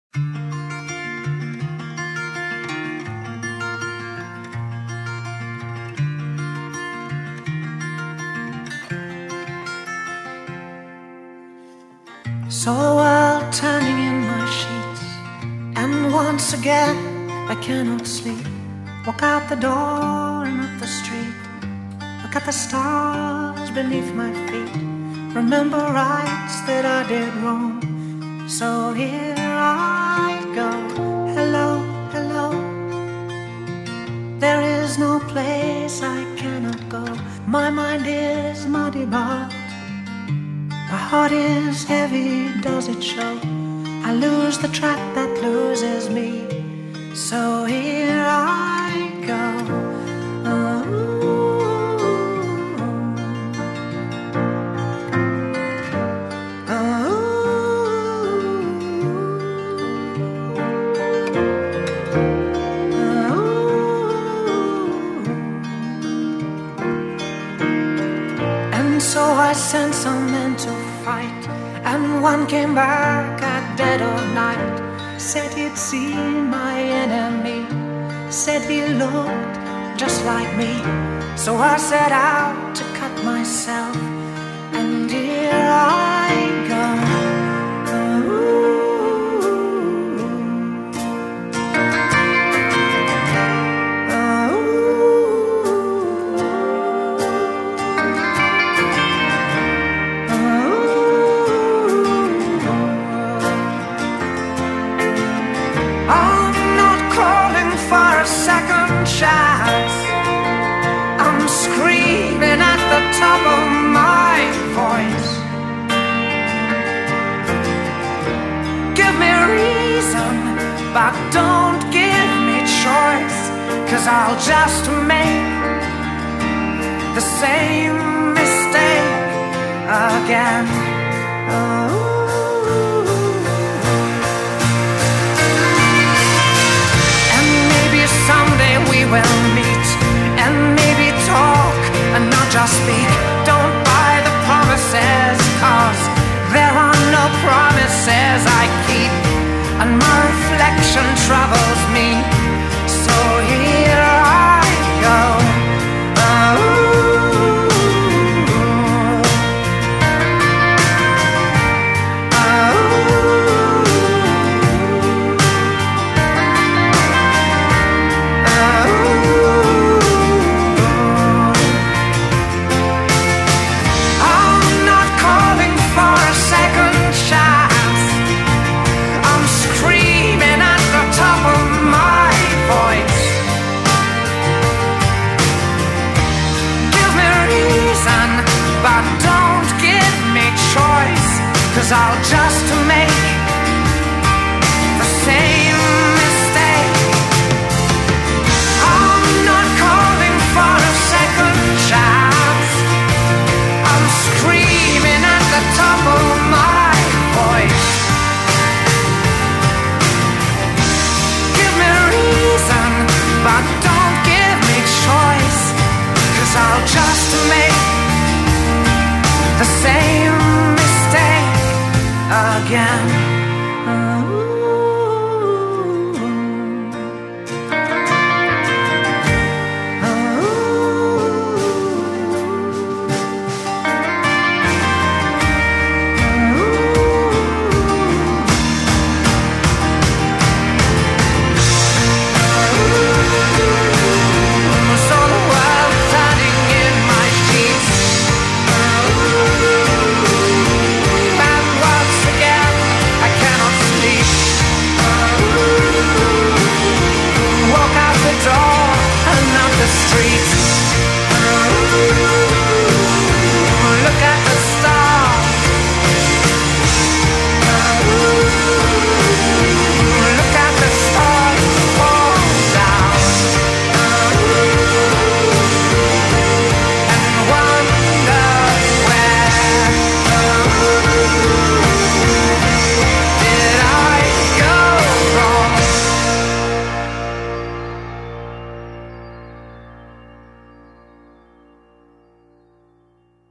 Saw a world turning in my sheets, and once again I cannot sleep. Walk out the door and up the street, look at the stars beneath my feet. Remember rights that I did wrong, so here I go. Hello, hello. There is no place I cannot go. My mind is muddy, but my heart is heavy, does it show? I lose the track that loses me, so here I go. And so I sent some men to fight, and one came back at dead of night. Said he'd seen my enemy, said he looked just like me. So I set out to cut myself, and here I go. Chance. I'm screaming at the top of my voice. Give me reason, but don't give me choice, 'cause I'll just make the same mistake again. Oh.